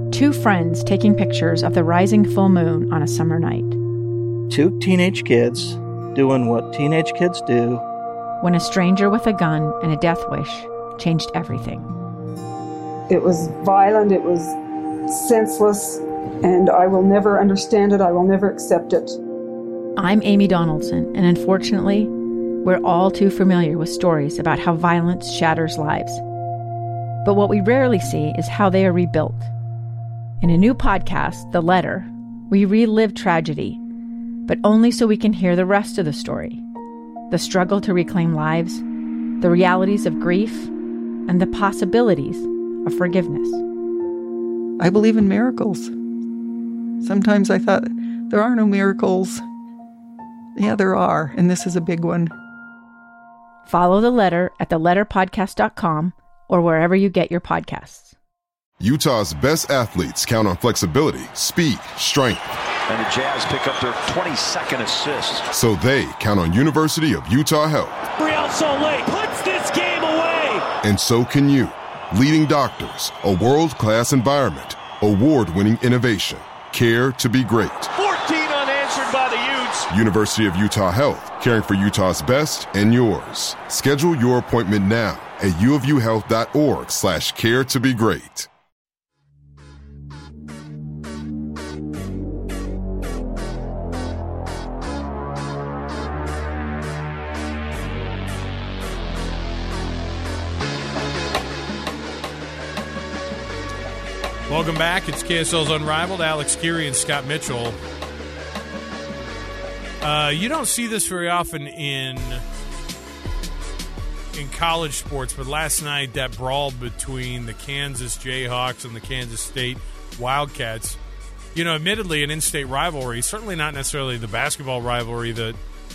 Two friends taking pictures of the rising full moon on a summer night. Two teenage kids doing what teenage kids do. When a stranger with a gun and a death wish changed everything. It was violent, it was senseless, and I will never understand it, I will never accept it. I'm Amy Donaldson, and unfortunately, we're all too familiar with stories about how violence shatters lives. But what we rarely see is how they are rebuilt. In a new podcast, The Letter, we relive tragedy, but only so we can hear the rest of the story. The struggle to reclaim lives, the realities of grief, and the possibilities of forgiveness. I believe in miracles. Sometimes I thought, there are no miracles. Yeah, there are, and this is a big one. Follow The Letter at theletterpodcast.com or wherever you get your podcasts. Utah's best athletes count on flexibility, speed, strength. And the Jazz pick up their 22nd assist. So they count on University of Utah Health. Real Soleil puts this game away. And so can you. Leading doctors, a world-class environment, award-winning innovation, care to be great. 14 unanswered by the Utes. University of Utah Health, caring for Utah's best and yours. Schedule your appointment now at uofuhealth.org/care to be great. Welcome back. It's KSL's Unrivaled. Alex Geary and Scott Mitchell. You don't see this very often in college sports, but last night that brawl between the Kansas Jayhawks and the Kansas State Wildcats, admittedly an in-state rivalry, certainly not necessarily the basketball rivalry that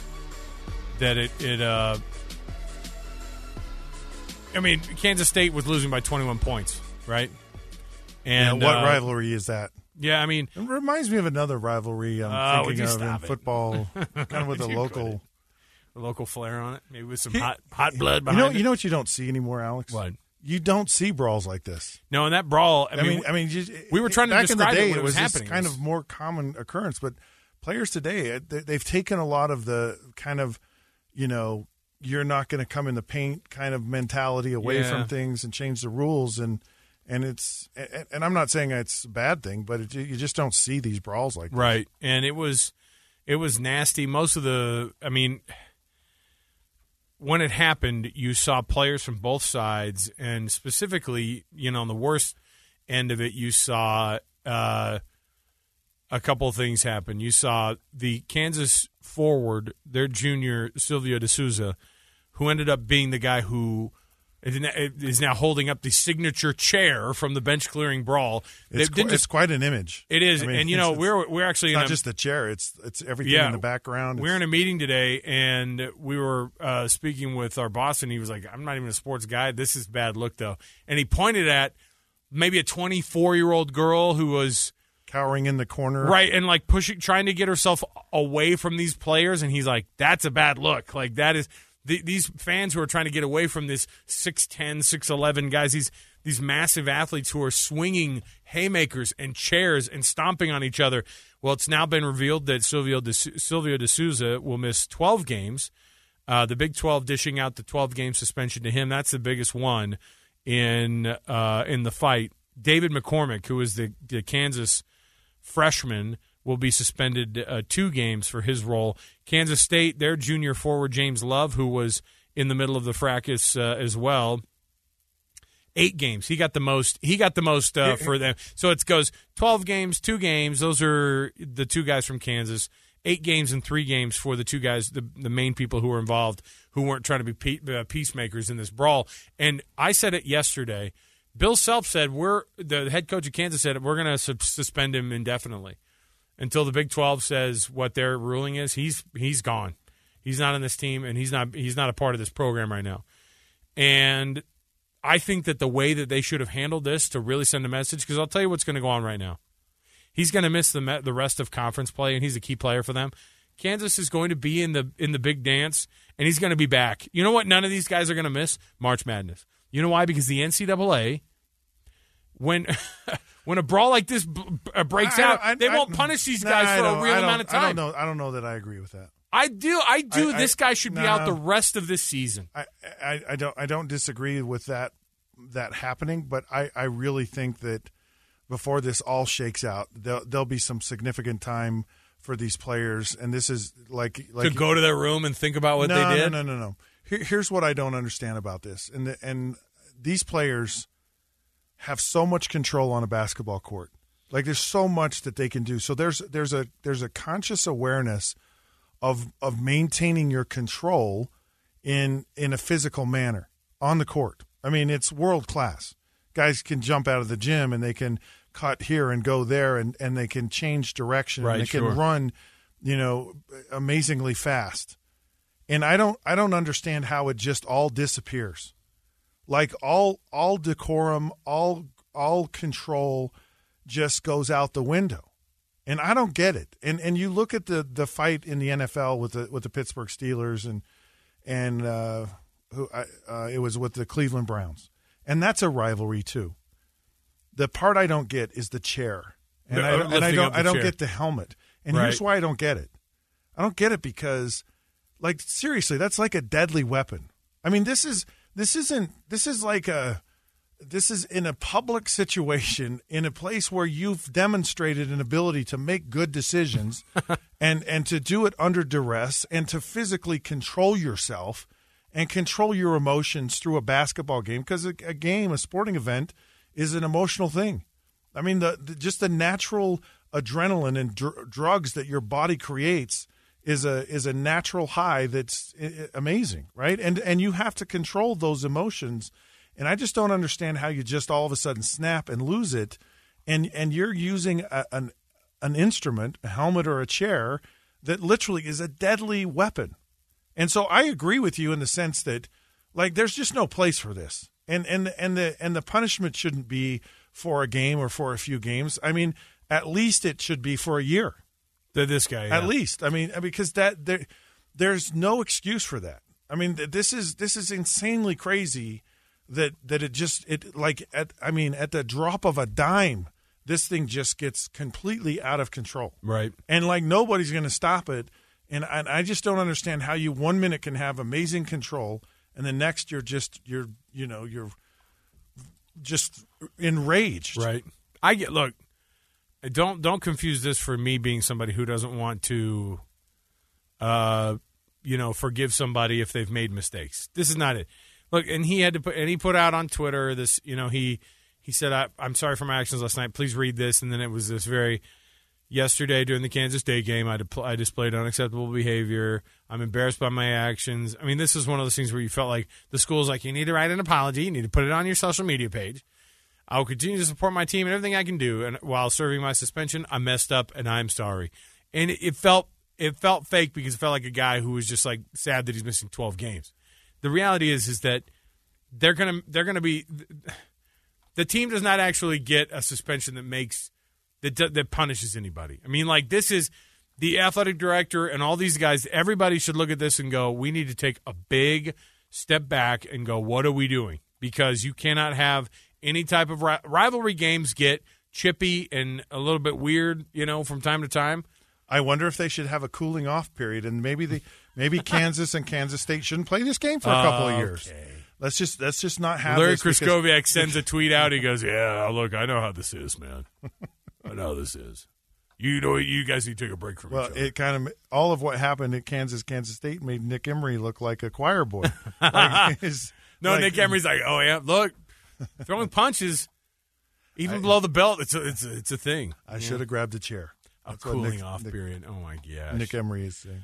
Kansas State was losing by 21 points, right? And what rivalry is that? Yeah, it reminds me of another rivalry I'm thinking of in football, kind of with a local flair on it, maybe with some hot blood behind it. You know what you don't see anymore, Alex? What? You don't see brawls like this. No, and that brawl. We were trying to describe back in the day. it was just happening. Kind of more common occurrence, but players today they've taken a lot of the kind of you're not going to come in the paint kind of mentality away from things and change the rules and I'm not saying it's a bad thing, but you just don't see these brawls like this. Right, and it was nasty. Most of when it happened, you saw players from both sides, and specifically, on the worst end of it, you saw a couple of things happen. You saw the Kansas forward, their junior, Silvio De Souza, who ended up being the guy who is now holding up the signature chair from the bench clearing brawl. It's quite an image. It is, we're actually not just the chair; it's everything in the background. We're in a meeting today, and we were speaking with our boss, and he was like, "I'm not even a sports guy. This is bad look, though." And he pointed at maybe a 24-year-old girl who was cowering in the corner, right, and trying to get herself away from these players, and he's like, "That's a bad look. Like that is." These fans who are trying to get away from this 6'10", 6'11 guys, these massive athletes who are swinging haymakers and chairs and stomping on each other. Well, it's now been revealed that Silvio De Souza will miss 12 games. The Big 12 dishing out the 12-game suspension to him. That's the biggest one in the fight. David McCormick, who is the Kansas freshman, will be suspended 2 games for his role. Kansas State, their junior forward, James Love, who was in the middle of the fracas as well, 8 games. He got the most for them. So it goes 12 games, 2 games. Those are the 2 guys from Kansas. 8 games and 3 games for the 2 guys, the main people who were involved, who weren't trying to be peacemakers in this brawl. And I said it yesterday. Bill Self said, the head coach of Kansas said, we're going to suspend him indefinitely. Until the Big 12 says what their ruling is, he's gone. He's not on this team, and he's not a part of this program right now. And I think that the way that they should have handled this to really send a message, because I'll tell you what's going to go on right now. He's going to miss the rest of conference play, and he's a key player for them. Kansas is going to be in the big dance, and he's going to be back. You know what none of these guys are going to miss? March Madness. You know why? Because the NCAA, when when a brawl like this breaks out, they won't punish these guys for a real amount of time. I don't know that I agree with that. I do. This guy should be out the rest of this season. I don't disagree with that happening, but I really think that before this all shakes out, there'll be some significant time for these players, and this is like to go to their room and think about what they did. No. Here's what I don't understand about this, and these players have so much control on a basketball court. Like there's so much that they can do. So there's a conscious awareness of maintaining your control in a physical manner on the court. I mean, it's world class. Guys can jump out of the gym and they can cut here and go there, and they can change direction. Right, and they can run, amazingly fast. And I don't understand how it just all disappears. Like all decorum, all control just goes out the window. And I don't get it. And you look at the fight in the NFL with the Pittsburgh Steelers and it was with the Cleveland Browns. And that's a rivalry too. The part I don't get is the chair. And I don't get the helmet. And here's why I don't get it. I don't get it because, like, seriously, that's like a deadly weapon. I mean, this is in a public situation, in a place where you've demonstrated an ability to make good decisions and to do it under duress and to physically control yourself and control your emotions through a basketball game, because a sporting event, is an emotional thing. I mean, just the natural adrenaline and drugs that your body creates is a natural high that's amazing, right? And you have to control those emotions, and I just don't understand how you just all of a sudden snap and lose it, and you're using an instrument, a helmet or a chair, that literally is a deadly weapon. And so I agree with you in the sense that, like, there's just no place for this. And the punishment shouldn't be for a game or for a few games. I mean, at least it should be for a year. This guy, yeah. At least. I mean, because there's no excuse for that. I mean, this is insanely crazy that at the drop of a dime, this thing just gets completely out of control. Right. And like nobody's going to stop it. And I just don't understand how you 1 minute can have amazing control and the next you're just enraged. Right. Look, don't confuse this for me being somebody who doesn't want to forgive somebody if they've made mistakes. This is not it. Look, and he put out on Twitter this, he said, I'm sorry for my actions last night. Please read this. And then it was this yesterday during the Kansas State game, I displayed unacceptable behavior. I'm embarrassed by my actions. I mean, this is one of those things where you felt like the school's like, you need to write an apology. You need to put it on your social media page. I will continue to support my team and everything I can do. And while serving my suspension, I messed up and I'm sorry. And it felt fake because it felt like a guy who was just like sad that he's missing 12 games. The reality is that they're gonna be the team does not actually get a suspension that punishes anybody. I mean, like, this is the athletic director and all these guys. Everybody should look at this and go, we need to take a big step back and go, what are we doing? Because you cannot have any type of rivalry games get chippy and a little bit weird, from time to time. I wonder if they should have a cooling off period, and maybe Kansas and Kansas State shouldn't play this game for a couple of years. Let's just not have Larry this. Kraskowiak sends a tweet out. He goes, yeah, look, I know how this is, man. I know how this is. You guys need to take a break from each other. It kind of all of what happened at Kansas State made Nick Emery look like a choir boy. Nick Emery's like, oh yeah, look, throwing punches, even below the belt, it's a thing. I should have grabbed a chair. A cooling off period. Oh my gosh. Nick Emery is saying.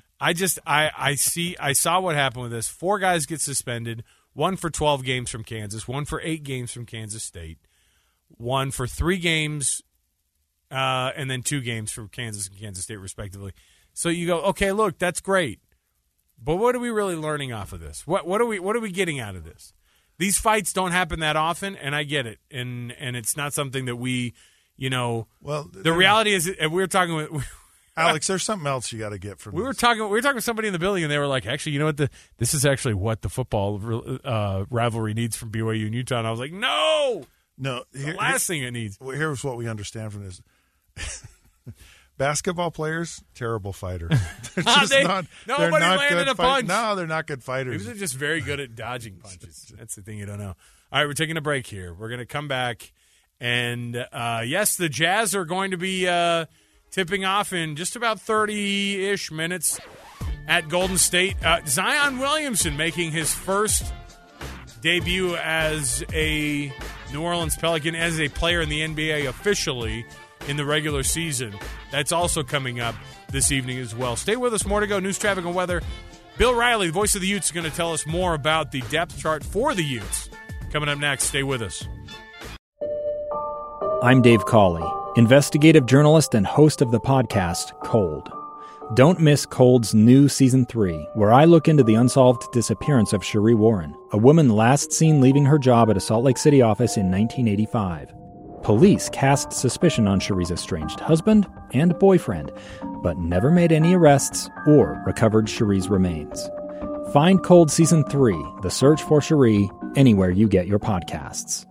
I saw what happened with this. 4 guys get suspended. 1 for 12 games from Kansas. 1 for 8 games from Kansas State. 1 for 3 games. And then 2 games for Kansas and Kansas State, respectively. So you go, okay, look, that's great. But what are we really learning off of this? What are we getting out of this? These fights don't happen that often, and I get it. And it's not something that we, Well, the reality is, we were talking with Alex, there's something else you got to get from we this. were talking with somebody in the building, and they were like, actually, you know what? This is actually what the football rivalry needs from BYU and Utah. And I was like, no. No, the last thing it needs. Here's what we understand from this. Basketball players, terrible fighters. Nobody landed a punch. No, they're not good fighters. Maybe they're just very good at dodging punches. That's the thing you don't know. All right, we're taking a break here. We're going to come back. And, yes, the Jazz are going to be tipping off in just about 30-ish minutes at Golden State. Zion Williamson making his first debut as a New Orleans Pelican, as a player in the NBA officially in the regular season. That's also coming up this evening as well. Stay with us. More to go. News, traffic, and weather. Bill Riley, the voice of the Utes, is going to tell us more about the depth chart for the Utes. Coming up next. Stay with us. I'm Dave Cawley, investigative journalist and host of the podcast Cold. Don't miss Cold's new Season 3, where I look into the unsolved disappearance of Cherie Warren, a woman last seen leaving her job at a Salt Lake City office in 1985. Police cast suspicion on Cherie's estranged husband and boyfriend, but never made any arrests or recovered Cherie's remains. Find Cold Season 3, The Search for Cherie, anywhere you get your podcasts.